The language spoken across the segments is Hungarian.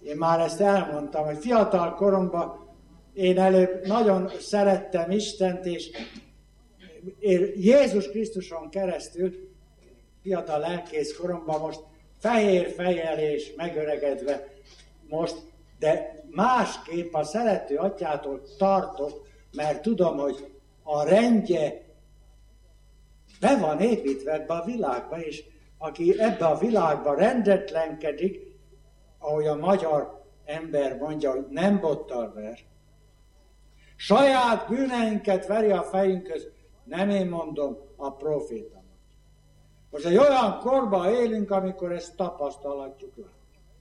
Én már ezt elmondtam, hogy fiatal koromban én előbb nagyon szerettem Istent, és én Jézus Krisztuson keresztül, fiatal lelkész koromban most fehér fejjel és megöregedve most, de másképp a szerető atyától tartok, mert tudom, hogy a rendje be van építve ebbe a világba, és aki ebbe a világba rendetlenkedik, ahogy a magyar ember mondja, hogy nem bottal ver, saját bűneinket veri a fejünkhöz, nem én mondom, a proféta. Most egy olyan korban élünk, amikor ezt tapasztalatjuk le.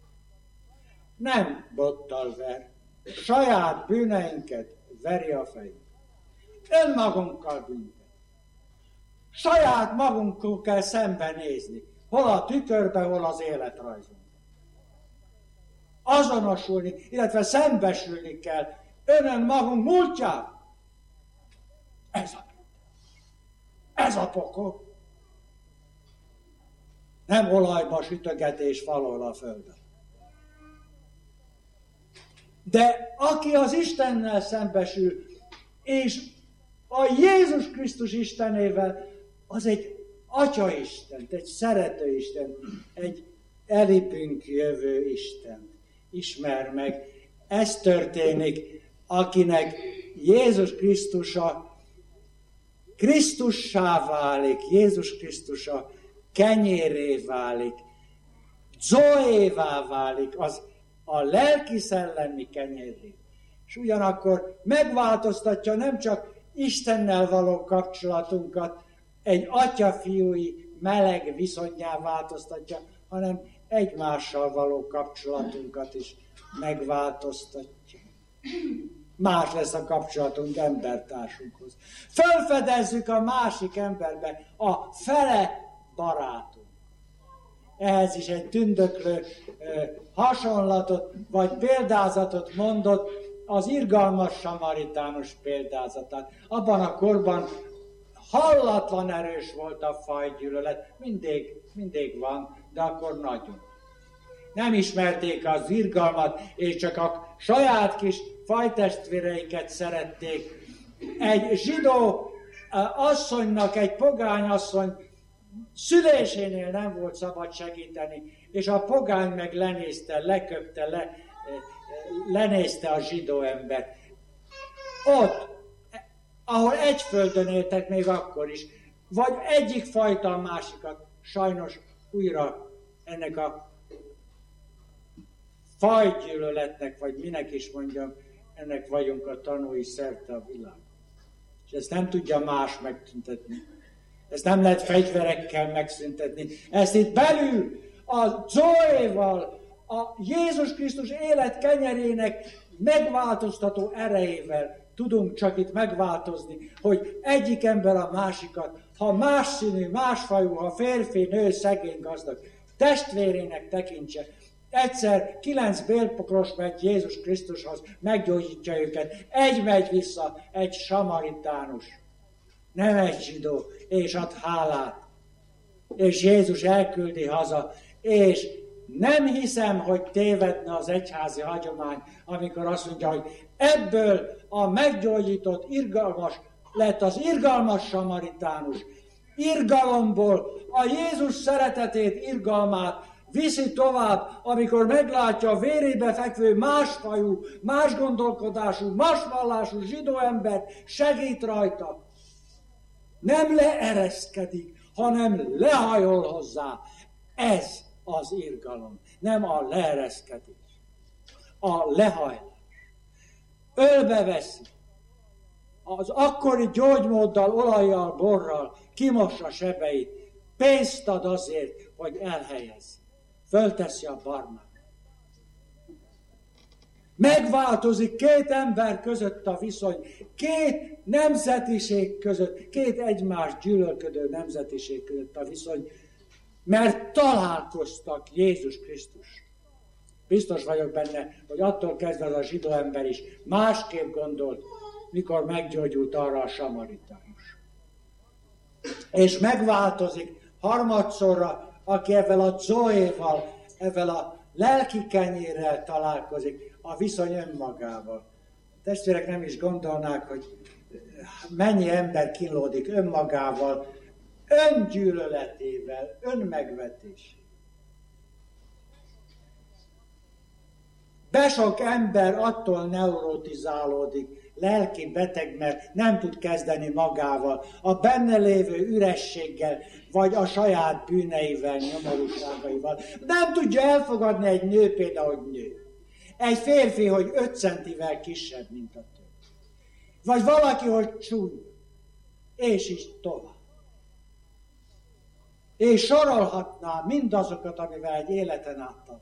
Nem bottal ver, saját bűneinket veri a fejünk. Önmagunkkal bűnket. Saját magunkkal kell szembenézni. Hol a tükörbe, hol az életrajzunk. Azonosulni, illetve szembesülni kell önmagunk múltjával. Ez a pokol. Nem olajba sütögetés falol a földön. De aki az Istennel szembesül, és a Jézus Krisztus Istenével, az egy Atyaisten, egy szerető Isten, egy elipünk jövő Isten ismer meg. Ez történik, akinek Jézus Krisztusa Krisztussá válik, Jézus Krisztusa kenyérré válik, zoévá válik, az a lelki-szellemi kenyérré. És ugyanakkor megváltoztatja nem csak Istennel való kapcsolatunkat, egy atya-fiúi meleg viszonyá változtatja, hanem egymással való kapcsolatunkat is megváltoztatja. Más lesz a kapcsolatunk embertársunkhoz. Felfedezzük a másik emberbe a fele barátunk. Ehhez is egy tündöklő hasonlatot vagy példázatot mondott, az irgalmas samaritánus példázatát. Abban a korban hallatlan erős volt a fajgyűlölet, mindig van, de akkor nagyon. Nem ismerték az irgalmat, és csak a saját kis fajtestvéreiket szerették. Egy zsidó asszonynak, egy pogány asszony szülésénél nem volt szabad segíteni, és a pogány meg lenézte, leköpte, lenézte a zsidó embert. Ott, ahol egy földön éltek még akkor is, vagy egyik fajta a másikat, sajnos újra ennek a fajgyűlöletnek, vagy minek is mondjam, ennek vagyunk a tanúi szerte a világ. És ezt nem tudja más megszüntetni. Ezt nem lehet fegyverekkel megszüntetni. Ezt itt belül a Zoéval, a Jézus Krisztus élet kenyerének megváltoztató erejével tudunk csak itt megváltozni, hogy egyik ember a másikat, ha más színű, más fajú, ha férfi, nő, szegény, gazdag, testvérének tekintse. Egyszer 9 bélpokros megy Jézus Krisztushoz, meggyógyítja őket. Egy megy vissza, egy samaritánus, nem egy zsidó, és ad hálát. És Jézus elküldi haza, és nem hiszem, hogy tévedne az egyházi hagyomány, amikor azt mondja, hogy ebből a meggyógyított irgalmas lett az irgalmas samaritánus. Irgalomból a Jézus szeretetét, irgalmát viszi tovább, amikor meglátja a vérébe fekvő másfajú, más gondolkodású, más vallású zsidó embert, segít rajta. Nem leereszkedik, hanem lehajol hozzá. Ez az irgalom, nem a leereszkedés. A lehajlás. Ölbeveszi. Az akkori gyógymóddal, olajjal, borral kimossa sebeit. Pénzt ad azért, hogy elhelyezze. Fölteszi a barmát. Megváltozik 2 ember között a viszony, 2 nemzetiség között, 2 egymást gyűlölködő nemzetiség között a viszony, mert találkoztak Jézus Krisztus. Biztos vagyok benne, hogy attól kezdve az a zsidó ember is másképp gondolt, mikor meggyógyult arra a samaritánus. És megváltozik harmadszorra, aki ezzel a zoéval, ezzel a lelki kenyérrel találkozik, a viszony önmagával. A testvérek nem is gondolnák, hogy mennyi ember kínlódik önmagával, öngyűlöletével, önmegvetés. Besok ember attól neurotizálódik, lelki beteg, mert nem tud kezdeni magával, a benne lévő ürességgel, vagy a saját bűneivel, nyomorúságaival. Nem tudja elfogadni egy nő például, hogy nő. Egy férfi, hogy 5 centivel kisebb, mint a többi. Vagy valaki, hogy csúnya. És is tovább. És sorolhatná mindazokat, amivel egy életen át talál.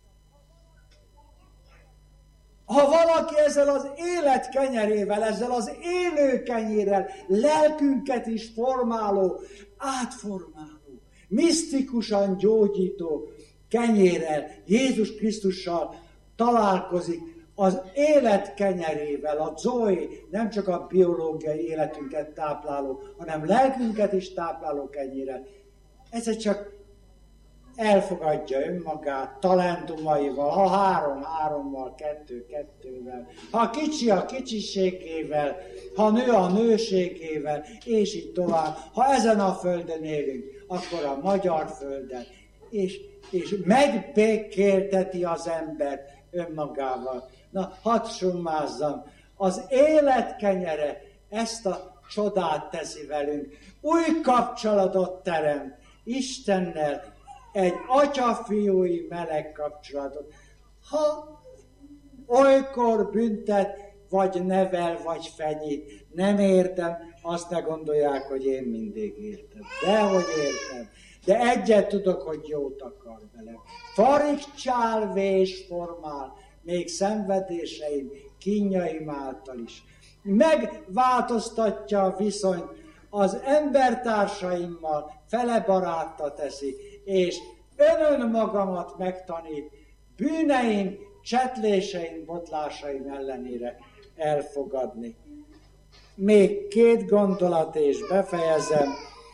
Ha valaki ezzel az élet kenyerével, ezzel az élő kenyérrel, lelkünket is formáló, átformáló, misztikusan gyógyító kenyérrel, Jézus Krisztussal találkozik, az élet kenyerével, a Zoe, nem csak a biológiai életünket tápláló, hanem lelkünket is tápláló kenyérrel. Ez csak elfogadja önmagát talentumaival, ha 3-3-mal, 2-2-vel, ha kicsi a kicsiségével, ha nő a nőségével, és így tovább. Ha ezen a földön élünk, akkor a magyar földön, és megbékélteti az embert önmagával. Na, hadd summázzam, az élet kenyere ezt a csodát teszi velünk, új kapcsolatot teremt Istennel, egy atya-fiúi meleg kapcsolatot. Ha olykor büntet, vagy nevel, vagy fenyít, nem értem, azt ne gondolják, hogy én mindig értem. Dehogy értem. De egyet tudok, hogy jót akar velem. Farigcsál, vés formál, még szenvedéseim, kínjaim által is. Megváltoztatja a viszonyt az embertársaimmal, fele barátta teszi, és önmagamat megtanít, bűneim, csetléseim, botlásaim ellenére elfogadni. Még 2 gondolat, és befejezem.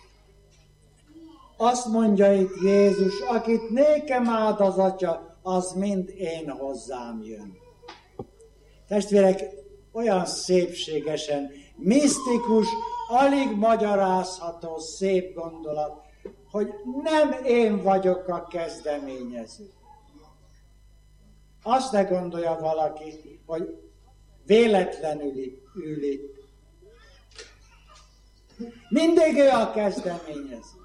Azt mondja itt Jézus, akit nékem áld az Atya, az mind én hozzám jön. Testvérek, olyan szépségesen, misztikus, alig magyarázható szép gondolat, hogy nem én vagyok a kezdeményező. Azt ne gondolja valaki, hogy véletlenül ül itt. Mindig ő a kezdeményező.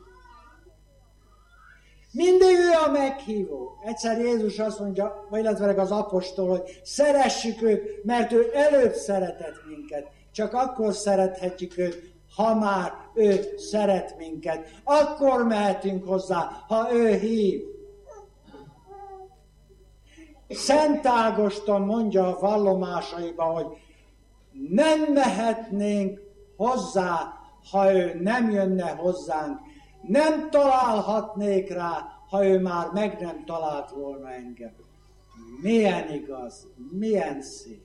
Mindig ő a meghívó. Egyszer Jézus azt mondja, vagy illetve az apostol, hogy szeressük őt, mert ő előbb szeretett minket. Csak akkor szerethetjük őt, ha már ő szeret minket. Akkor mehetünk hozzá, ha ő hív. Szent Ágoston mondja a vallomásaiba, hogy nem mehetnénk hozzá, ha ő nem jönne hozzánk. Nem találhatnék rá, ha ő már meg nem talált volna engem. Milyen igaz, milyen szép.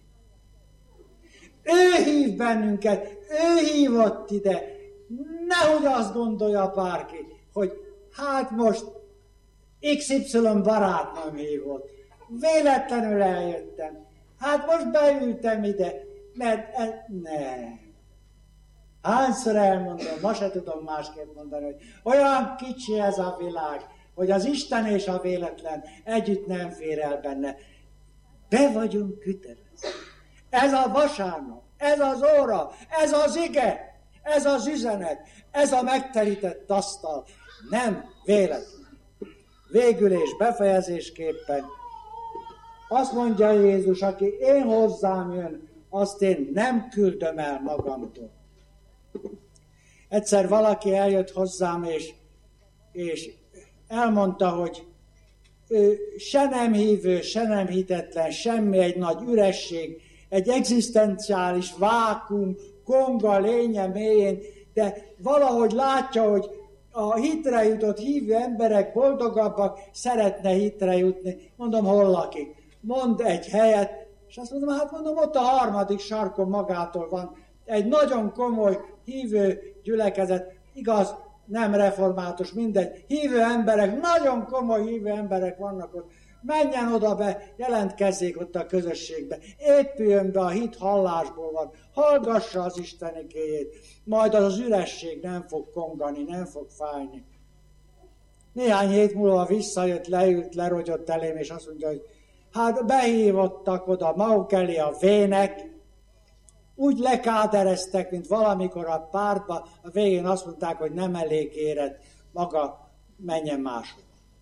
Ő hív bennünket, ő hívott ide. Nehogy azt gondolja bárki, hogy hát most XY barátnőm hívott. Véletlenül eljöttem. Hát most beültem ide, mert nem. Hányszor elmondom, ma se tudom másképp mondani, hogy olyan kicsi ez a világ, hogy az Isten és a véletlen együtt nem fér el benne. Be vagyunk kötelezve. Ez a vasárnap, ez az óra, ez az ige, ez az üzenet, ez a megterített asztal. Nem véletlen. Végül és befejezésképpen azt mondja Jézus, aki én hozzám jön, azt én nem küldöm el magamtól. Egyszer valaki eljött hozzám, és elmondta, hogy ő se nem hívő, se nem hitetlen, semmi, egy nagy üresség, egy egzisztenciális vákum, konga lénye mélyén, de valahogy látja, hogy a hitre jutott hívő emberek boldogabbak, szeretne hitre jutni. Mondom, hol lakik? Mond egy helyet, és azt mondom, hát mondom, ott a 3. sarkon magától van egy nagyon komoly hívő gyülekezet, igaz, nem református, mindegy, hívő emberek, nagyon komoly hívő emberek vannak ott. Menjen oda be, jelentkezzék ott a közösségbe, épüljön be, a hit hallásból van, hallgassa az Isten igéjét, majd az üresség nem fog kongani, nem fog fájni. Néhány hét múlva visszajött, leült, lerogyott elém, és azt mondja, hogy hát behívottak oda maguk elé a vének, úgy lekádereztek, mint valamikor a pártba, a végén azt mondták, hogy nem elég érett, maga menjen máshova.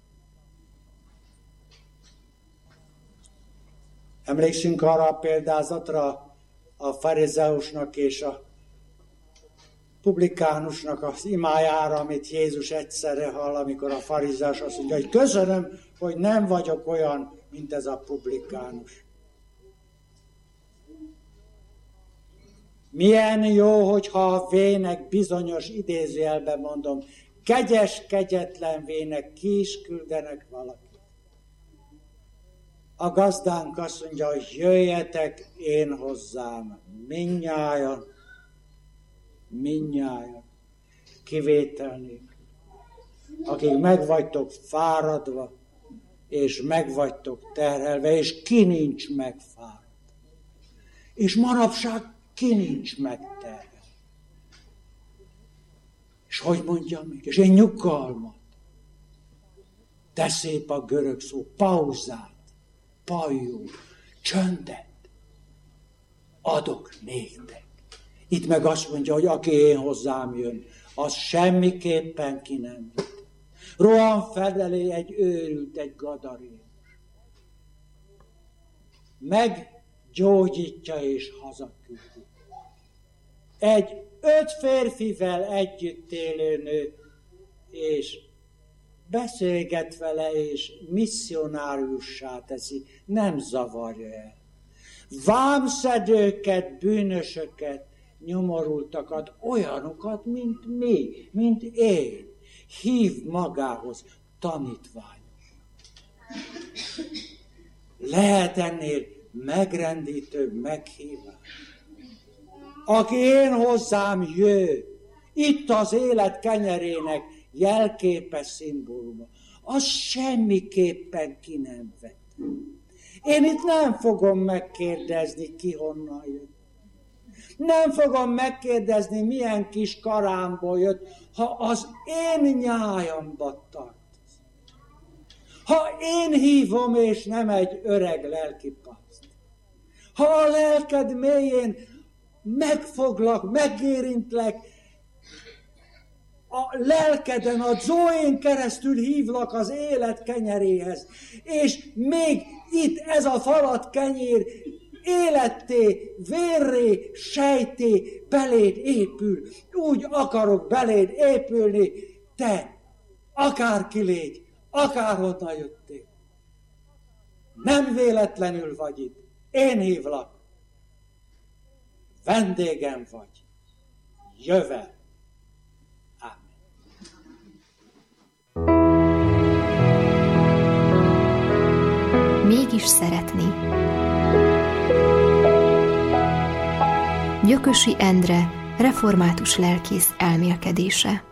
Emlékszünk arra a példázatra a farizeusnak és a publikánusnak az imájára, amit Jézus egyszerre hall, amikor a farizeus azt mondja, hogy köszönöm, hogy nem vagyok olyan, mint ez a publikánus. Milyen jó, hogyha a vének bizonyos idézőjelben mondom, kegyes, kegyetlen vének ki is küldenek valakit. A gazdánk azt mondja, hogy jöjjetek én hozzám, mindnyájan, kivétel nélkül, akik meg vagytok fáradva, és meg vagytok terhelve, és ki nincs megfáradva. És manapság ki nincs megterhelve. És hogy mondjam még? És én nyugalmat. De szép a görög szó, pauzát, pajó, csöndet adok néktek. Itt meg azt mondja, hogy aki én hozzám jön, az semmiképpen ki nem jön. Rohan felelé egy őrült, egy gadarén. Meggyógyítja és hazaküldi. Egy 5 férfivel együtt élő nő, és beszélget vele, és misszionáriussá teszi, nem zavarja el. Vámszedőket, bűnösöket, nyomorultakat, olyanokat, mint mi, mint én, hív magához tanítványos. Lehet ennél megrendítőbb meghívás. Aki én hozzám jő, itt az élet kenyerének jelképe, szimbóluma, az semmiképpen ki nem vett. Én itt nem fogom megkérdezni, ki honnan jött. Nem fogom megkérdezni, milyen kis karámból jött, ha az én nyájamba tartozik. Ha én hívom, és nem egy öreg lelkipaszt. Ha a lelked mélyén megfoglak, megérintlek, a lelkeden, a Zoén keresztül hívlak az élet kenyeréhez, és még itt ez a falat kenyér életté, vérré, sejté beléd épül. Úgy akarok beléd épülni, te, akárki légy, akárhonnan jöttél. Nem véletlenül vagy itt. Én hívlak. Vendégem vagy. Jövel. Mégis szeretni. Gyökösi Endre, református lelkész elmélkedése.